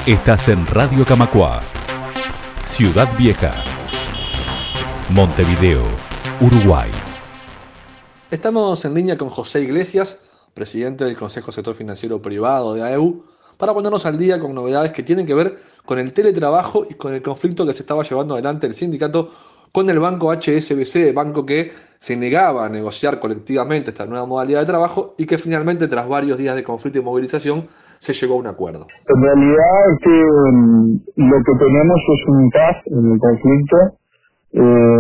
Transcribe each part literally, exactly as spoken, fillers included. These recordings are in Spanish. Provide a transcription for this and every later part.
Estás en Radio Camacua, Ciudad Vieja, Montevideo, Uruguay. Estamos en línea con José Iglesias, presidente del Consejo Sector Financiero Privado de A E U, para ponernos al día con novedades que tienen que ver con el teletrabajo y con el conflicto que se estaba llevando adelante el sindicato con el banco H S B C, banco que se negaba a negociar colectivamente esta nueva modalidad de trabajo y que finalmente, tras varios días de conflicto y movilización, se llegó a un acuerdo. En realidad es que um, lo que tenemos es un impasse en el conflicto. Eh,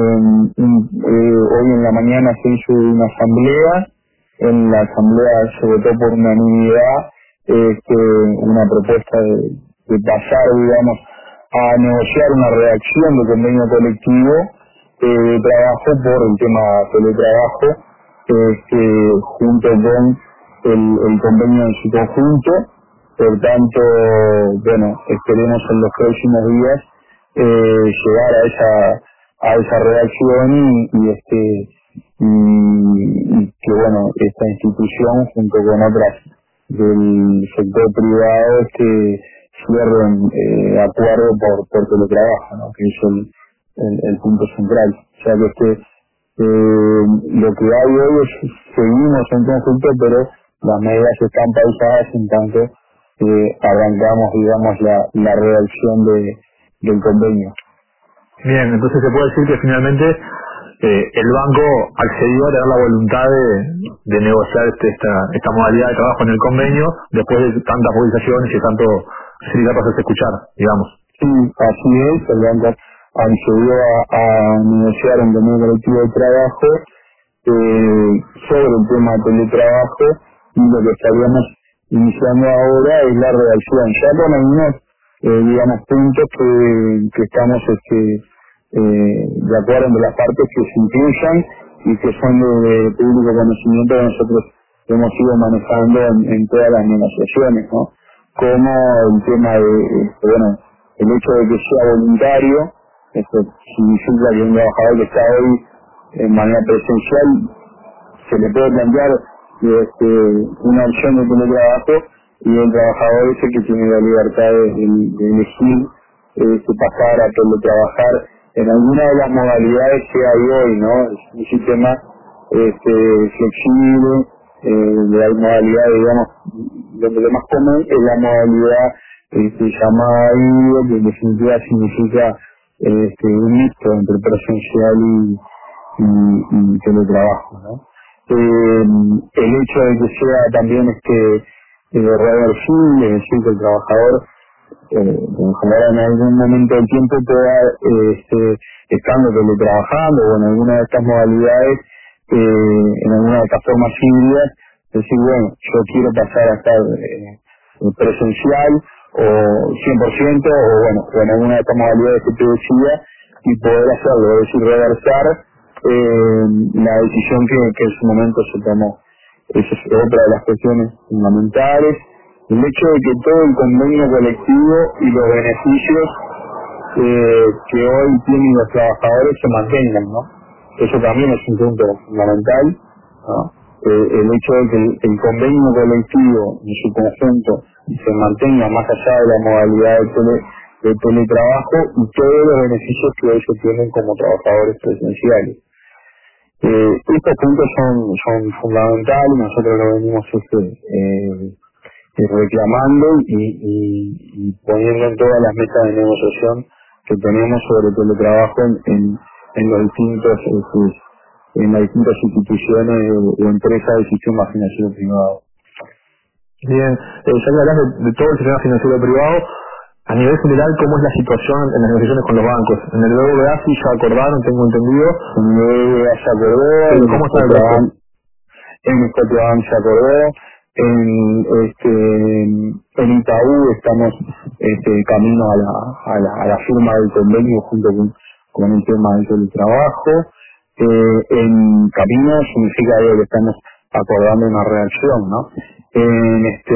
eh, hoy en la mañana se hizo una asamblea. En la asamblea se votó por unanimidad este, una propuesta de, de pasar, digamos, a negociar una redacción de convenio colectivo eh, de trabajo por el tema teletrabajo, este, junto con el, el convenio en su conjunto. Por tanto, bueno, esperemos en los próximos días eh, llegar a esa a esa redacción y, y este y, y que bueno esta institución junto con otras del sector privado este cierren eh, acuerdo por, por teletrabajo, ¿no? Que es el, el, el punto central. O sea que este eh, lo que hay hoy es seguimos en conjunto, pero las medidas están pausadas en tanto eh, arrancamos, digamos, la, la redacción de, del convenio. Bien, entonces se puede decir que finalmente eh, el banco accedió a tener la voluntad de, de negociar este, esta, esta modalidad de trabajo en el convenio después de tantas movilizaciones y tanto sindicatos hacerse escuchar, digamos. Sí, así es, el banco accedió a, a negociar un convenio colectivo de trabajo eh, sobre el tema del teletrabajo y lo que estaríamos iniciando ahora es la redacción, ya con algunos eh, digamos puntos que, que estamos este, eh, de acuerdo en las partes que se incluyan y que son de, de público conocimiento que nosotros hemos ido manejando en, en todas las negociaciones, ¿no? Como el tema de, este, bueno, el hecho de que sea voluntario, esto significa que un trabajador que está hoy en manera presencial se le puede plantear este, una opción de teletrabajo y el trabajador es el que tiene la libertad de, de, de elegir este, pasar a teletrabajar en alguna de las modalidades que hay hoy, ¿no? Es un sistema este, flexible, eh, de la modalidad, digamos, donde lo más común es la modalidad este, llamada híbrido, que en definitiva significa este, un mixto entre presencial y, y, y teletrabajo, ¿no? Eh, el hecho de que sea también este eh, reversible, es decir, que el trabajador eh, en algún momento del tiempo pueda, eh, este, estando teletrabajando o en alguna de estas modalidades, eh, en alguna de estas formas híbridas, decir, bueno, yo quiero pasar a estar eh, presencial o cien por ciento o bueno, o en alguna de estas modalidades que te decía y poder hacerlo, es decir, reversar Eh, la decisión que, que en su momento se tomó. Esa es otra de las cuestiones fundamentales. El hecho de que todo el convenio colectivo y los beneficios eh, que hoy tienen los trabajadores se mantengan, ¿no? Eso también es un punto fundamental, ¿no? Eh, el hecho de que el, el convenio colectivo en su conjunto se mantenga más allá de la modalidad de, tele, de teletrabajo y todos los beneficios que hoy se tienen como trabajadores presenciales. Eh, estos puntos son, son fundamentales, nosotros lo venimos este, eh, reclamando y, y, y poniendo en todas las mesas de negociación que tenemos sobre teletrabajo en, en, en los distintos este, en las distintas instituciones o empresas del sistema financiero privado. Bien, eh, ya que hablas de, de todo el sistema financiero privado, a nivel general, ¿cómo es la situación en las negociaciones con los bancos? En el B B V A sí ya acordaron, tengo entendido. En el B B V A se acordó, pero ¿cómo está el resto? En Scotiabank se acordó, en este en Itaú estamos este camino a la, a la a la firma del convenio junto con, con el tema del teletrabajo. Eh, en camino significa que estamos acordando una reacción, ¿no? En este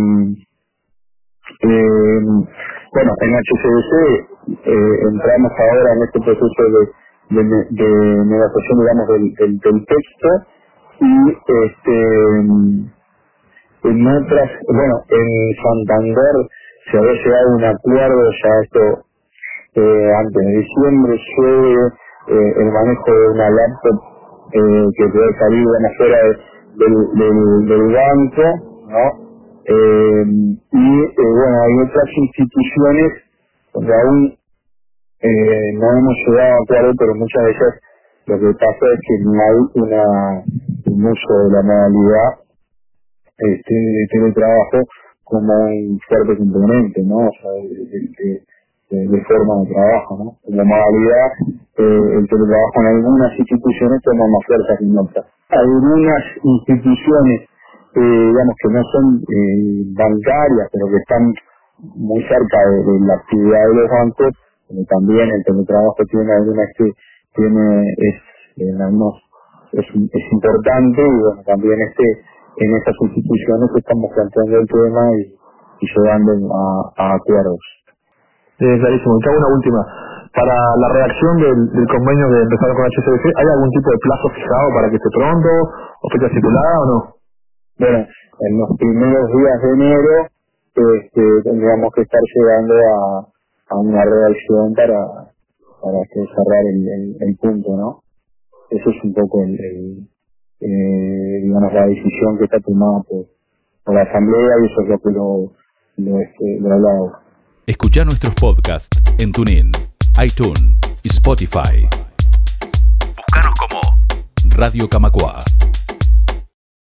eh, bueno, en H S B C eh, entramos ahora en este proceso de, de, de negociación, digamos, del, del, del texto y este en otras, bueno, en Santander se había llegado a un acuerdo, ya esto eh, antes de diciembre, sobre eh, el manejo de una laptop eh, que puede salir de afuera de, del, del, del banco, ¿no? Eh, y eh, bueno, hay otras instituciones donde aún eh, no hemos llegado a acuerdo, pero muchas de ellas lo que pasa es que no hay una, un uso de la modalidad este, de teletrabajo como un fuerte componente, ¿no? O sea, de, de, de, de forma de trabajo, ¿no? Como modalidad, eh, el teletrabajo en algunas instituciones toma más fuerza que en otras. Algunas instituciones, eh, digamos que no son eh, bancarias, pero que están muy cerca de, de la actividad de los bancos, pero también el teletrabajo tiene algunas que tiene, es, en algunos, es, es importante, y bueno, también este, en estas instituciones estamos planteando el tema y, y llegando a, a acuerdos. Eh, clarísimo. Y te hago una última. Para la redacción del, del convenio que empezaron con H S B C, ¿hay algún tipo de plazo fijado para que esté pronto o fecha estipulada o no? Bueno, en los primeros días de enero este, tendríamos que estar llegando a, a una redacción para, para que cerrar el, el, el punto, ¿no? Eso es un poco el, el eh, digamos, la decisión que está tomada por, por la Asamblea, y eso es lo que lo, lo, este, lo he hablado. Escuchá nuestros podcasts en TuneIn, iTunes y Spotify. Búscanos como Radio Camacua.